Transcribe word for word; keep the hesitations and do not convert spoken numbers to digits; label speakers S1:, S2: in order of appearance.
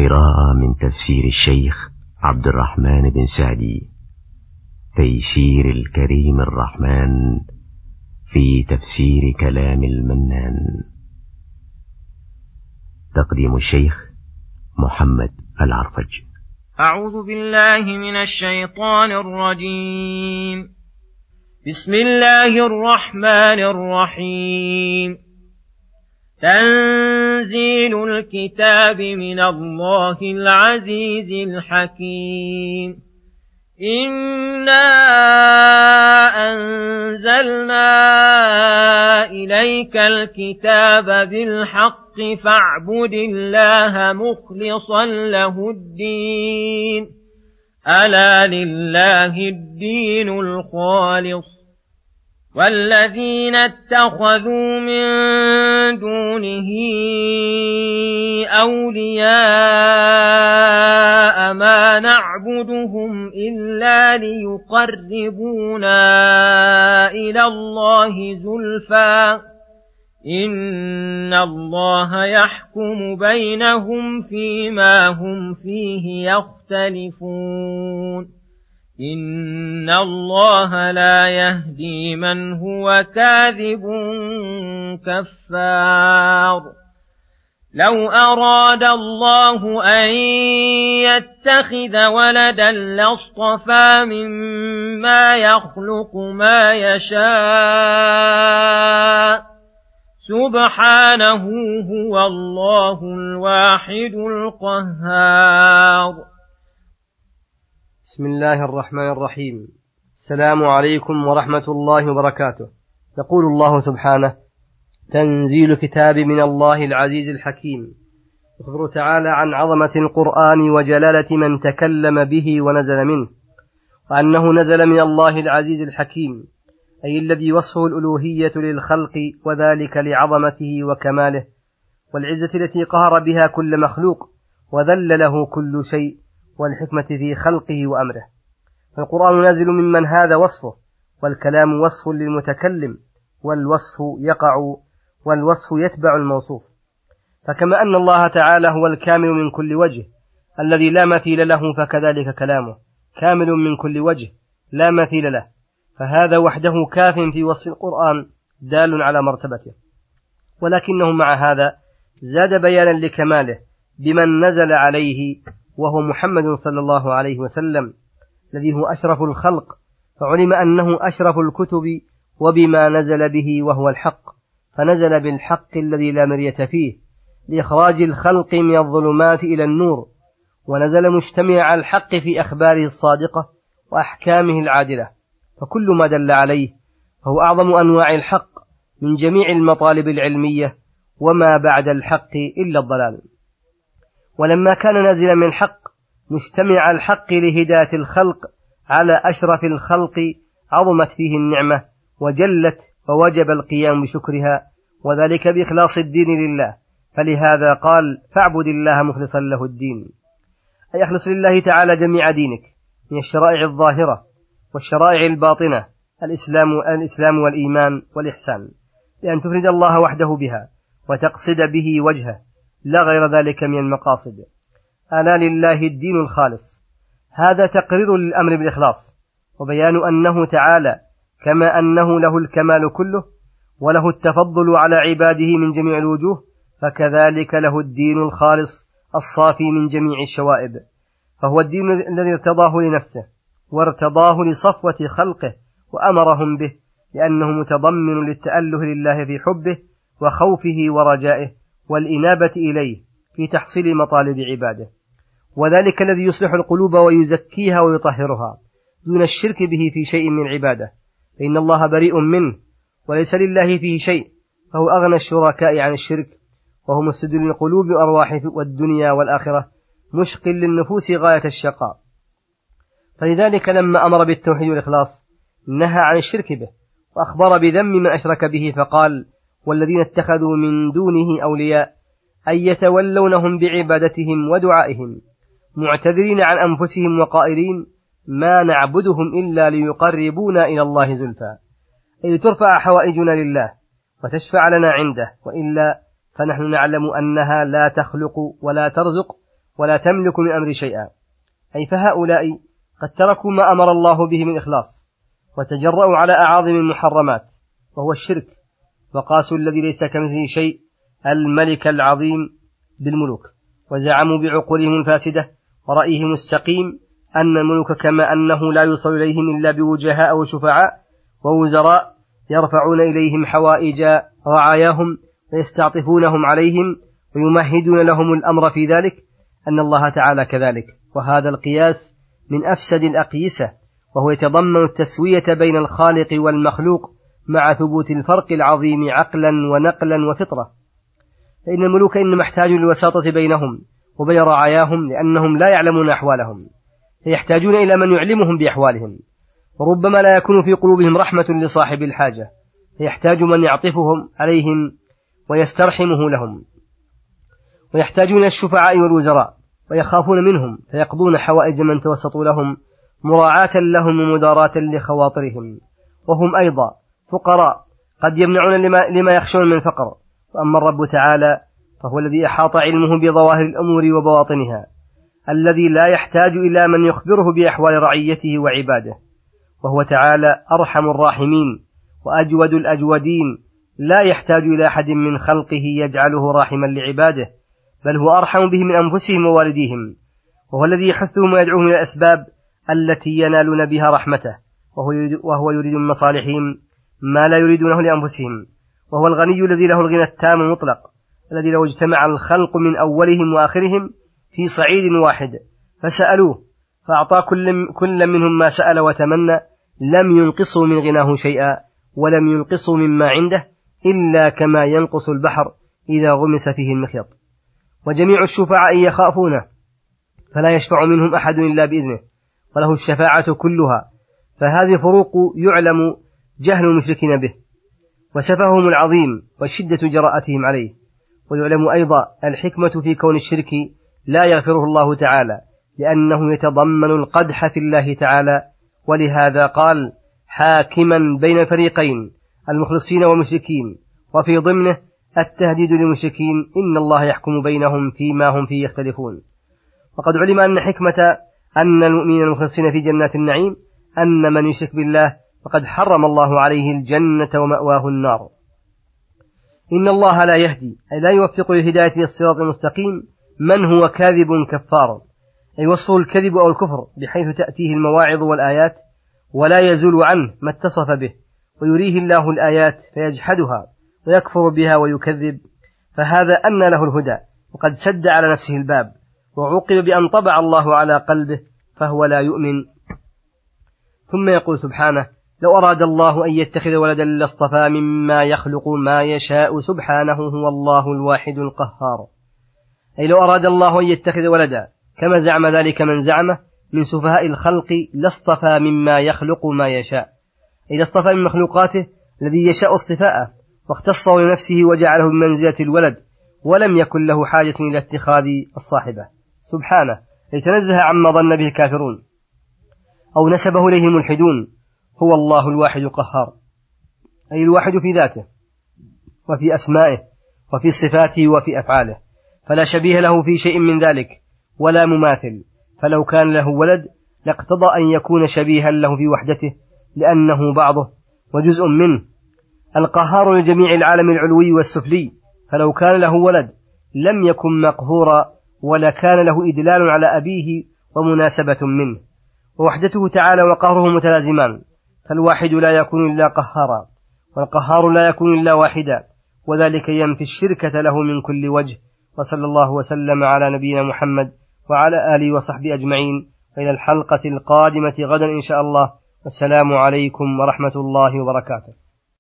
S1: قراءة من تفسير الشيخ عبد الرحمن بن سعدي، تيسير الكريم الرحمن في تفسير كلام المنان. تقديم الشيخ محمد العرفج.
S2: أعوذ بالله من الشيطان الرجيم. بسم الله الرحمن الرحيم. تنزيل الكتاب من الله العزيز الحكيم. إنا أنزلنا إليك الكتاب بالحق فاعبد الله مخلصا له الدين، ألا لله الدين الخالص، والذين اتخذوا من دونه أولياء ما نعبدهم إلا ليقربونا إلى الله زلفى إن الله يحكم بينهم فيما هم فيه يختلفون، إن الله لا يهدي من هو كاذب كفار. لو أراد الله أن يتخذ ولدا لاصطفى مما يخلق ما يشاء، سبحانه هو الله الواحد القهار.
S3: بسم الله الرحمن الرحيم. السلام عليكم ورحمة الله وبركاته. يقول الله سبحانه: تنزيل كتاب من الله العزيز الحكيم. يخبر تعالى عن عظمة القرآن وجلالة من تكلم به ونزل منه، وأنه نزل من الله العزيز الحكيم، أي الذي وصفه الألوهية للخلق، وذلك لعظمته وكماله والعزة التي قهر بها كل مخلوق وذل له كل شيء، والحكمة في خلقه وأمره. فالقرآن نازل ممن هذا وصفه، والكلام وصف للمتكلم، والوصف يقع والوصف يتبع الموصوف. فكما أن الله تعالى هو الكامل من كل وجه الذي لا مثيل له، فكذلك كلامه كامل من كل وجه لا مثيل له، فهذا وحده كاف في وصف القرآن دال على مرتبته. ولكنه مع هذا زاد بيانا لكماله بمن نزل عليه، وهو محمد صلى الله عليه وسلم الذي هو أشرف الخلق، فعلم أنه أشرف الكتب وبما نزل به وهو الحق، فنزل بالحق الذي لا مرية فيه لإخراج الخلق من الظلمات إلى النور، ونزل مجتمع الحق في أخباره الصادقة وأحكامه العادلة، فكل ما دل عليه فهو أعظم أنواع الحق من جميع المطالب العلمية، وما بعد الحق إلا الضلال. ولما كان نازلا من الحق مجتمع الحق لهداية الخلق على أشرف الخلق، عظمت فيه النعمة وجلت، فوجب القيام بشكرها، وذلك بإخلاص الدين لله. فلهذا قال: فاعبد الله مخلصا له الدين، أي أخلص لله تعالى جميع دينك من الشرائع الظاهرة والشرائع الباطنة، الإسلام, الإسلام والإيمان والإحسان، لأن تفرد الله وحده بها وتقصد به وجهه، لا غير ذلك من المقاصد. ألا لله الدين الخالص. هذا تقرير للأمر بالإخلاص، وبيان أنه تعالى كما أنه له الكمال كله وله التفضل على عباده من جميع الوجوه، فكذلك له الدين الخالص الصافي من جميع الشوائب، فهو الدين الذي ارتضاه لنفسه وارتضاه لصفوة خلقه وأمرهم به، لأنه متضمن للتأله لله في حبه وخوفه ورجائه والإنابة إليه في تحصيل مطالب عباده، وذلك الذي يصلح القلوب ويزكيها ويطهرها دون الشرك به في شيء من عباده، فإن الله بريء منه وليس لله فيه شيء، فهو أغنى الشركاء عن الشرك، وهو مسد للقلوب وأرواح والدنيا والآخرة، مشقل للنفوس غاية الشقاء. فلذلك لما أمر بالتوحيد والإخلاص نهى عن الشرك به، وأخبر بذم من أشرك به، فقال: والذين اتخذوا من دونه أولياء، أي يتولونهم بعبادتهم ودعائهم، معتذرين عن أنفسهم وقائلين: ما نعبدهم إلا ليقربونا إلى الله زلفى، أي ترفع حوائجنا لله وتشفع لنا عنده، وإلا فنحن نعلم أنها لا تخلق ولا ترزق ولا تملك من أمر شيئا، أي فهؤلاء قد تركوا ما أمر الله به من إخلاص، وتجرأوا على أعاظم المحرمات وهو الشرك، وقاسوا الذي ليس كمثله شيء الملك العظيم بالملوك، وزعموا بعقولهم الفاسدة ورأيهم السقيم أن الملوك كما أنه لا يوصل إليهم إلا بوجهاء أو شفعاء ووزراء يرفعون إليهم حوائج رعاياهم ويستعطفونهم عليهم ويمهدون لهم الأمر في ذلك، أن الله تعالى كذلك. وهذا القياس من أفسد الأقيسة، وهو يتضمن التسوية بين الخالق والمخلوق مع ثبوت الفرق العظيم عقلا ونقلا وفطرة. فإن الملوك إنما احتاجوا للوساطة بينهم وبين رعاياهم لأنهم لا يعلمون أحوالهم، فيحتاجون إلى من يعلمهم بأحوالهم، وربما لا يكون في قلوبهم رحمة لصاحب الحاجة، فيحتاج من يعطفهم عليهم ويسترحمه لهم، ويحتاجون الشفعاء والوزراء ويخافون منهم فيقضون حوائج من توسطوا لهم مراعاة لهم ومداراة لخواطرهم، وهم أيضا فقراء قد يمنعون لما, لما يخشون من الفقر. وأما الرب تعالى فهو الذي أحاط علمه بظواهر الأمور وبواطنها، الذي لا يحتاج إلى من يخبره بأحوال رعيته وعباده، وهو تعالى أرحم الراحمين وأجود الأجودين، لا يحتاج إلى أحد من خلقه يجعله راحما لعباده، بل هو أرحم بهم من أنفسهم ووالديهم، وهو الذي يحثهم ويدعوهم إلى الأسباب التي ينالون بها رحمته، وهو يريد, وهو يريد من مصالحهم ما لا يريدونه لأنفسهم، وهو الغني الذي له الغنى التام المطلق، الذي لو اجتمع الخلق من أولهم وآخرهم في صعيد واحد فسألوه فأعطى كل, كل منهم ما سأل وتمنى لم ينقصوا من غناه شيئا، ولم ينقصوا مما عنده إلا كما ينقص البحر إذا غمس فيه المخيط. وجميع الشفعاء يخافونه، فلا يشفع منهم أحد إلا بإذنه، وله الشفاعة كلها، فهذه فروق يعلم جهل المشركين به وسفههم العظيم وشدة جراءتهم عليه. ويعلم أيضا الحكمة في كون الشرك لا يغفره الله تعالى، لأنه يتضمن القدح في الله تعالى، ولهذا قال حاكما بين الفريقين المخلصين والمشركين، وفي ضمنه التهديد للمشركين إن الله يحكم بينهم فيما هم فيه يختلفون. وقد علم أن حكمة أن المؤمنين المخلصين في جنات النعيم أن من يشرك بالله فقد حرم الله عليه الجنة ومأواه النار. إن الله لا يهدي أي لا يوفق للهداية للصراط المستقيم من هو كاذب كفار، أي وصفه الكذب أو الكفر بحيث تأتيه المواعظ والآيات ولا يزول عنه ما اتصف به، ويريه الله الآيات فيجحدها ويكفر بها ويكذب، فهذا أن له الهدى وقد سد على نفسه الباب، وعوقب بأن طبع الله على قلبه فهو لا يؤمن. ثم يقول سبحانه لو أراد الله أن يتخذ ولدا لاصطفى مما يخلق ما يشاء سبحانه هو الله الواحد القهار، أي لو أراد الله أن يتخذ ولدا كما زعم ذلك من زعمه من سفهاء الخلق لاصطفى مما يخلق ما يشاء، أي لاصطفى من مخلوقاته الذي يشاء اصطفاءه واختصه لنفسه وجعله بمنزلة الولد، ولم يكن له حاجة إلى اتخاذ الصاحبة سبحانه، ليتنزه عما ظن به الكافرون أو نسبه إليه الملحدون. هو الله الواحد القهار، أي الواحد في ذاته وفي أسمائه وفي صفاته وفي أفعاله، فلا شبيه له في شيء من ذلك ولا مماثل، فلو كان له ولد لاقتضى أن يكون شبيها له في وحدته لأنه بعضه وجزء منه. القهار لجميع العالم العلوي والسفلي، فلو كان له ولد لم يكن مقهورا ولا كان له إدلال على أبيه ومناسبة منه. ووحدته تعالى وقهره متلازمان، فالواحد لا يكون إلا قهارا، والقهار لا يكون إلا واحدا، وذلك ينفي الشركة له من كل وجه. وصلى الله وسلم على نبينا محمد وعلى آله وصحبه أجمعين، وإلى الحلقة القادمة غدا إن شاء الله، والسلام عليكم ورحمة الله وبركاته.